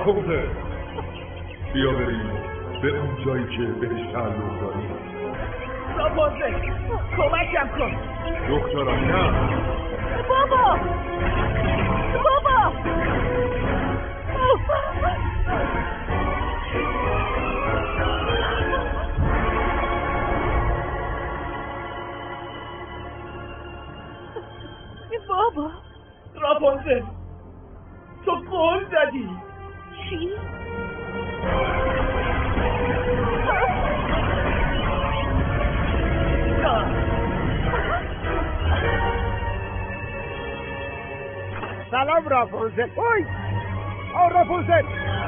رپونزل، بیا بریم به اون جایی که بهش تعلق داریم. رپونزل کمکم کن. دخترم نه. بابا بابا رپونزل تو قول دادی. چی؟ سلام رپونزل. اوی رپونزل.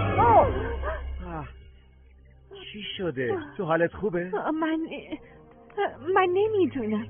چی شده؟ تو حالت خوبه؟ من نمیدونم.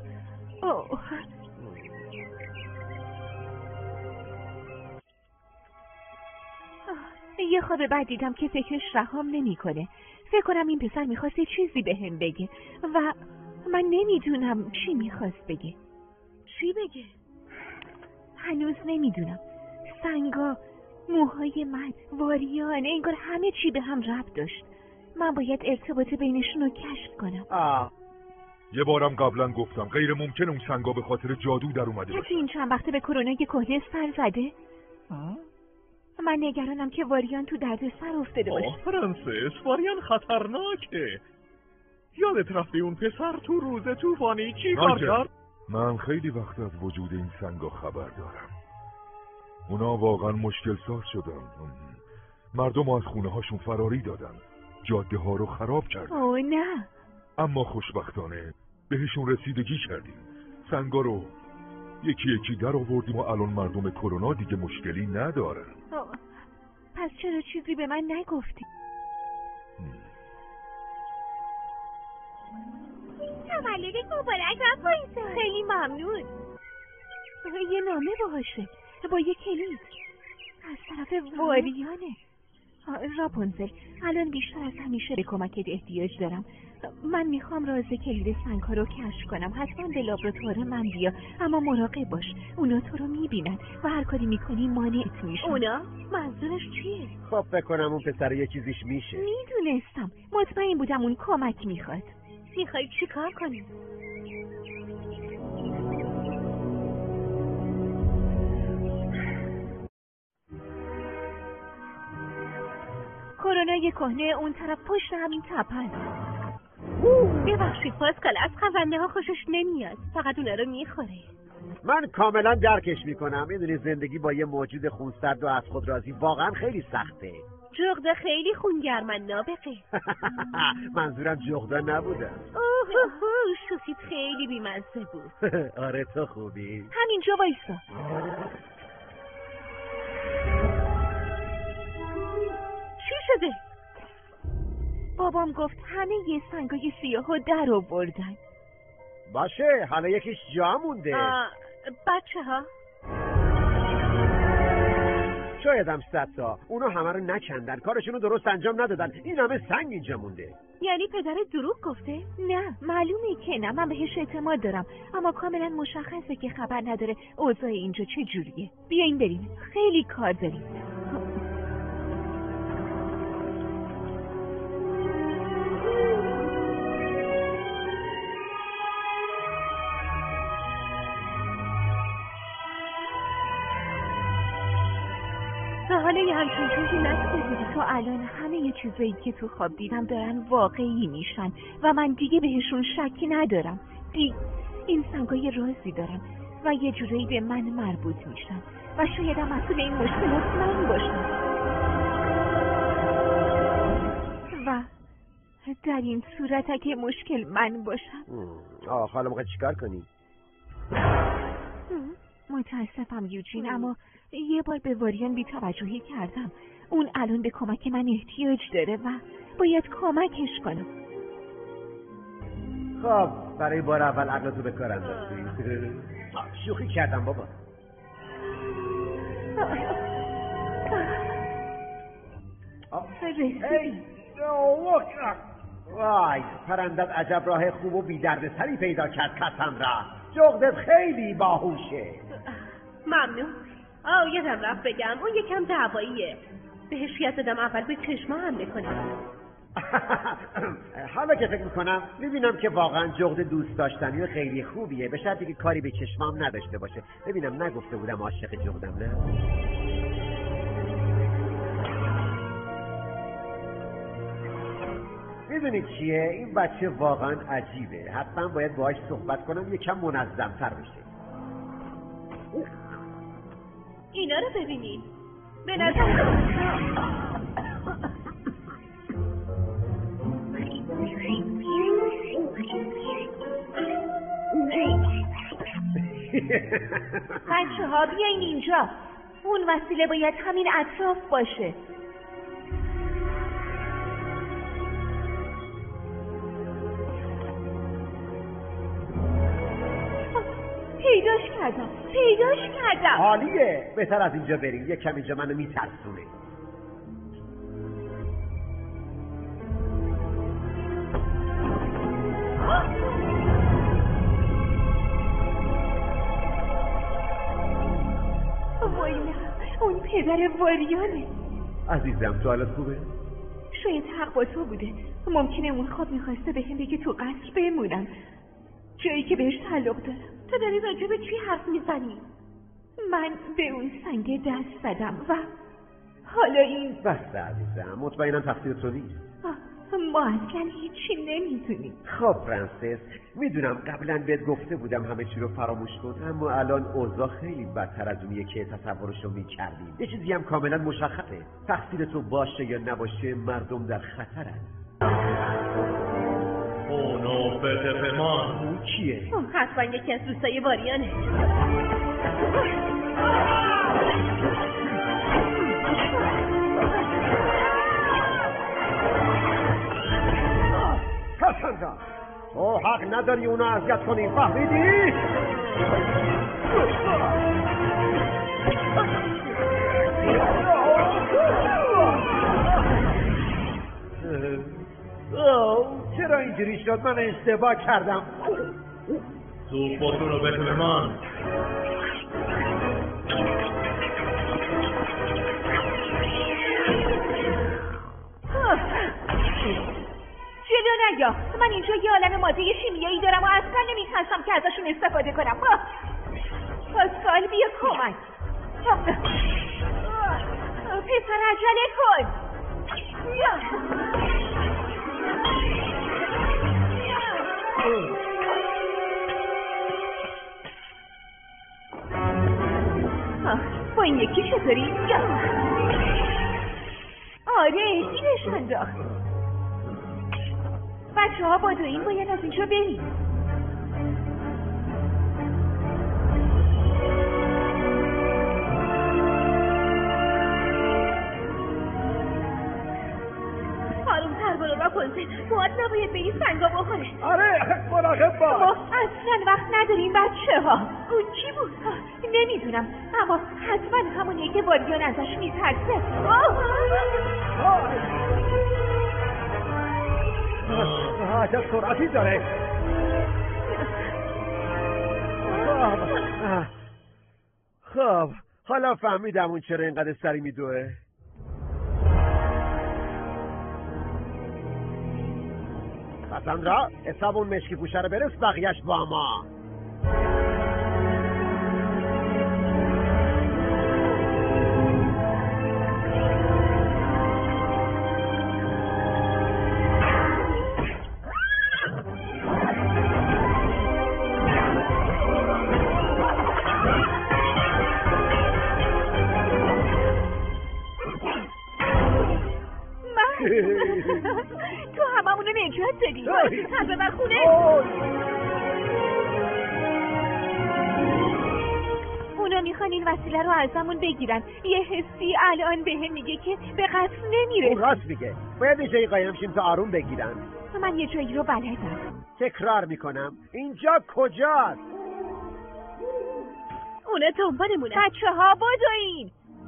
یه خواب بعد دیدم که فکرش رهام نمیکنه. فکر کنم این پسر میخواست یه چیزی بهم بگه و من نمیدونم چی میخواست بگه. چی بگه؟ هنوز نمیدونم. سنگا، موهای من، واریان، انگار همه چی به هم ربط داشت. من باید ارتباط بینشون رو کشف کنم. یه بارم قبلا گفتم غیر ممکن اون سنگا به خاطر جادو در اومده باشه. کسی این چند وقته به کرونای کهنه سر زده؟ من نگرانم که واریان تو درد سر افتاده باشه. پرنسس، واریان خطرناکه. یادت رفته اون پسر تو روز طوفانی چی کار کرد؟ من خیلی وقت از وجود این سنگا خبر دارم. اونا واقعا مشکل ساز شدن. مردم از خونه هاشون فراری دادن. جاده ها رو خراب کردن. نه. اما خوشبختانه بهشون رسیدگی کردیم. سنگا رو یکی یکی در آوردیم و الان مردم کرونا دیگه مشکلی ندارن. پس چرا چیزی به من نگفتی؟ تولد مبارک رپونزل. خیلی ممنون. یه نامه باشه با یه کلید از طرف واریانه. رپونزل، الان بیشتر از همیشه به کمکت احتیاج دارم. من میخوام راز کلید سنگ‌ها رو کشف کنم. حتما به لابراتوار من بیا، اما مراقب باش. اونا تو رو میبینن و هر کاری میکنی مانعت میشن. اونا؟ منظورش چیه؟ خب فکر کنم اون پسر یه چیزیش میشه. میدونستم. مطمئن بودم اون کمک میخواد. میخوای چی کار کنی؟ کرونای کهنه اون طرف پشت همین تپن. ببخشید پاسکال، از خزنده ها خوشش نمیاد. فقط اونا رو میخوره. من کاملا درکش میکنم. میدونی زندگی با یه موجود خونسرد و از خود راضی واقعا خیلی سخته. جغدا خیلی خونگرمن نابغه. منظورم جغدا نبودم. شوخیت خیلی بی‌مزه بود. آره تو خوبی. همینجا وایسا. چی شده؟ بابام گفت همه یه سنگای سیاهو در آوردن. باشه، حالا یکیش جا مونده. بچه ها شایدم 100 تا. اونا همه رو نکندن، کارشونو درست انجام ندادن. این همه سنگ اینجا مونده. یعنی پدر دروغ گفته؟ نه، معلومه که نه. من بهش اعتماد دارم، اما کاملا مشخصه که خبر نداره اوضاع اینجا چه جوریه. بیاین بریم، خیلی کار داریم. حالا یه همچین چیزی نشده. تو الان همه یه چیزایی که تو خواب دیدم دارن واقعی میشن و من دیگه بهشون شکی ندارم. این سنگای رازی دارن و یه جورایی به من مربوط میشن و شاید هم مسئول این مشکلات من باشم و در این صورت اگه مشکل من باشم. حالا موقع چیکار کنی؟ متاسفم یوجین، اما یه بار به واریان بی‌توجهی کردم. اون الان به کمک من احتیاج داره و باید کمکش کنم. خب برای بار اول عقلتو به کار انداختی. شوخی کردم بابا. وای، پرندت عجب راه خوب و بی دردسری پیدا کرد. قسم را جغدت خیلی باهوشه. ممنون. یادم رفت بگم اون یکم دعواییه. بهش یاد دادم اول به چشما حمله کنه. حالا که فکر میکنم میبینم که واقعا جغد دوست داشتنی و خیلی خوبیه، به شرطی که کاری به چشمام نداشته باشه. ببینم نگفته بودم عاشق جغدم، نه؟ میدونید چیه؟ این بچه واقعا عجیبه. حتما باید باهاش صحبت کنم، یکم منظم‌تر بشه. اینا رو ببینید. به نظر بچه ها بیاین اینجا. اون وسیله باید همین اطراف باشه. پیداش کردم. عالیه، بهتر از اینجا بریم. یکم اینجا منو میترسونه. وای نه، اون پدر واریانه. عزیزم تو حالت خوبه؟ شاید حق با تو بوده. ممکنه اون خواب میخواسته به هم بگه تو قصر بمونم، جایی که بهش تعلق دارم. تو داری راجع به چی حرف میزنی؟ من به اون سنگ دست زدم و حالا این بسته عزیزم، مطمئنم تقصیر تو نیست. ما اصلا هیچی نمیدونیم. خب فرانسیس، میدونم قبلا بهت گفته بودم همه چی رو فراموش کن، اما الان اوضاع خیلی بدتر از اونیه که تصورشو میکردیم. یه چیزی هم کاملا مشخصه، تقصیر تو باشه یا نباشه مردم در خطرن. اونو به من. اون کیه؟ حتما یکی از دوستای واریانه. کاساندرا، تو حق نداری اونو اذیت کنی، فهمیدی؟ چرا اینجوری شد؟ من اشتباه کردم. توپاتون رو بده به من. جلو نیا، من اینجا یه عالم ماده شیمیایی دارم و اصلا نمیترسم که ازشون استفاده کنم. پاسکال بیا کمک. پسر عجله کن. با این یکی چطوری؟ آره دیرش انداخت. بچه ها با دوین باید از اینجا بریم. آروم‌تر برو راپونزل، مواد نباید به این سنگا بخوره. آره مراقب باش. ما اصلا وقت نداریم بچه ها. اون کی بود؟ نمیدونم، اما حتما همونیه که واریان ازش میترسه. عجب سرعتی داره. خب حالا فهمیدم اون چرا اینقدر سری میدوه. کاساندرا، حساب اون مشکی پوشه رو برس، بقیهش با ما. تو هممونو نجات دادی. تازه من خونه. اونا میخوان این وسیله رو ازمون بگیرن. یه حسی الان بهم میگه که به قصر نمیره. اون راست میگه، باید یه جایی قایم شیم تا آروم بگیرن. من یه جایی رو بلدم. تکرار میکنم، اینجا کجاست؟ اونا دنبالمونه. بچه ها بدوین.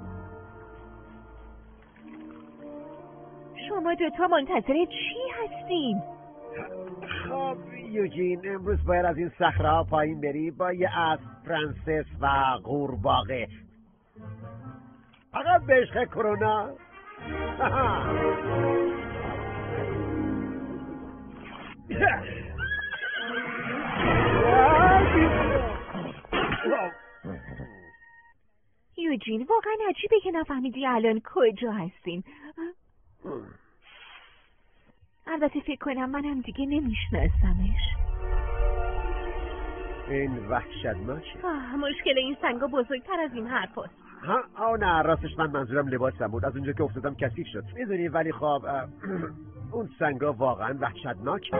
شما دوتا منتظر چی هستین؟ خب یوجین، امروز باید از این صخره‌ها پایین بری با یه اسب، فرانسیس و قورباغه. فقط به عشق کرونا. یوجین واقعا عجیبه که نفهمیدی الان کجا هستین. البته فکر کنم منم دیگه نمیشناسمش. این وحشتناکه. مشکل این سنگا بزرگتر از این حرف هست. نه راستش من منظورم لباسم بود. از اونجا که افتادم کثیف شد میدونی، ولی خب اون سنگا واقعا وحشتناکه.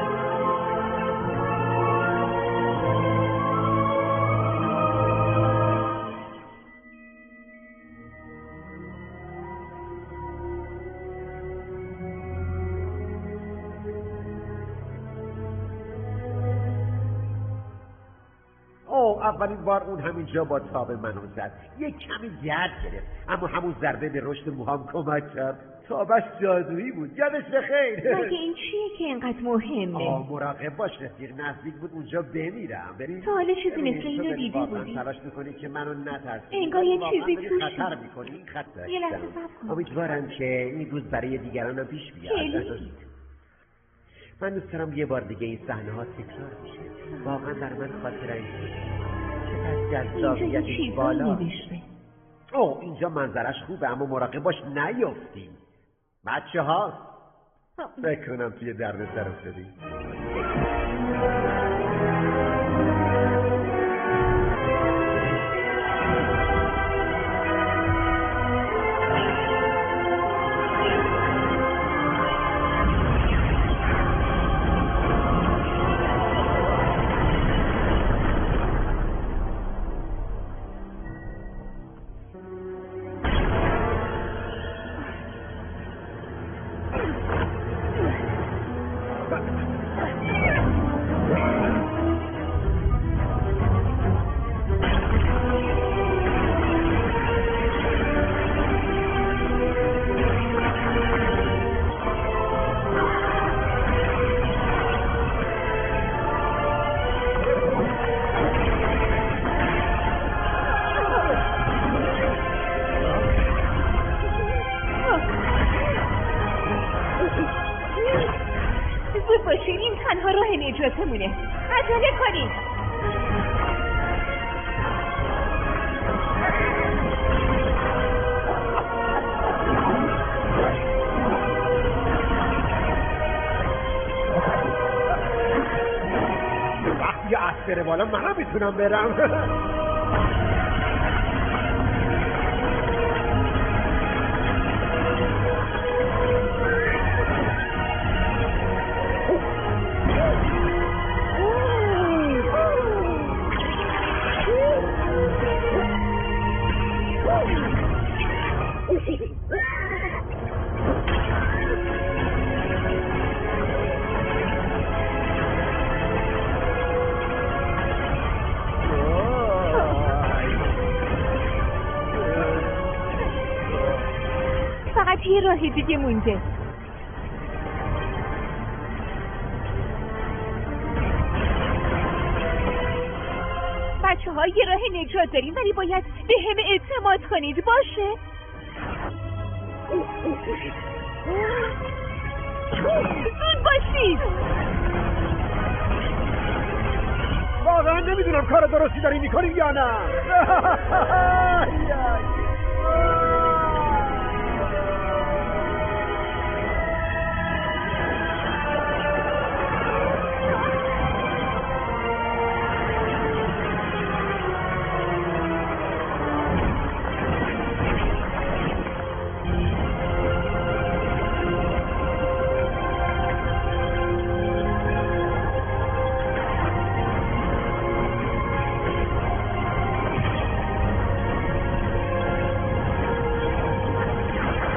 اولین بار اون همینجا با تاب منو زد. یک کمی درد گرفت، اما همون ضربه به رشد موهام کمک کرد. تابش جادویی بود. یادش بخیر. مگه این چیه که اینقدر مهمه؟ مراقب باش رفیق، نزدیک بود اونجا بمیرم. بریم. تا حالا چیزی مثل اینو دیده بودی؟ تلاش میکنی که منو نترسی. انگار یه چیزی توش خطر میکنی. خط داشتم. یه لحظه صبر کن. امیدوارم که این روز برای دیگرانم پیش بیاد. من دوست دارم یه بار دیگه این صحنه ها تکرار بشه. واقعا در من خاطر انگیزه. اینجا یه چیزایی نوشته. اینجا منظرش خوبه، اما مراقب باش نیفتی. بچه ها فکر کنم توی درد سر افتادی. نجاتمونه. عجله کنید. وقتی از بره بالا منم میتونم برم. فقط یه راه دیگه مونده. بچه‌ها یه راه نجات داریم، ولی باید به هم اعتماد کنید. باشه؟ زود باشید. واقعا نمیدونم کار درستی داری میکنی یا نه.